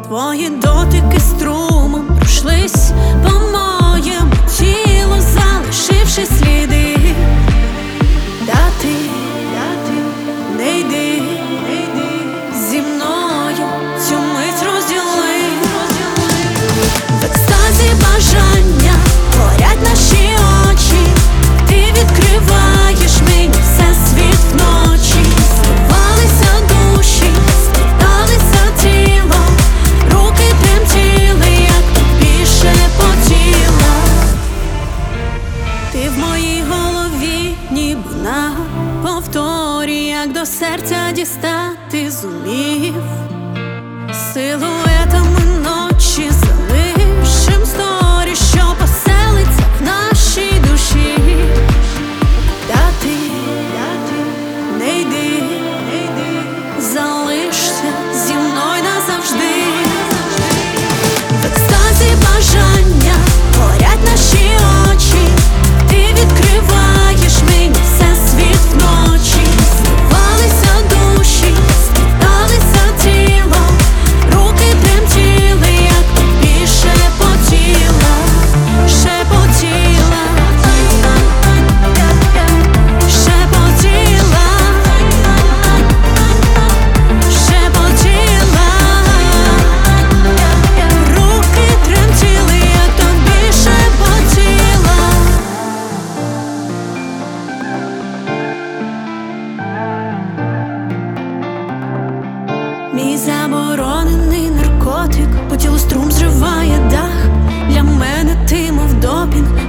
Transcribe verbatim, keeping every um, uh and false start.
Твої дотики струмом пройшлись по моєму тілу, залишивши сліди. Та ти, та ти не йди, не йди зі мною, цю мить розділи. В екстазі бажання горять наші очі, ти відкриваєш мені всесвіт вночі. Зливалися душі, спліталися тілом, руки тремтіли, як тобі шепотіла. Ти в моїй голові, ніби на повторі, як до серця дістати зумів. Силуетами ночі залишим сторі, що поселиться в нашій душі. Та ти, та ти не йди, не йди, залишся зі мною назавжди. В екстазі бажання горять наші очі, ти відкриваєш мені всесвіт вночі. Зливалися душі, спліталися тілом, руки тремтіли, як тобі шепотіла, шепотіла, шепотіла, шепотіла, руки тремтіли, як тобі шепотіла. Мій заборонений наркотик, по тілу струм зриває дах. Для мене ти мов допінг,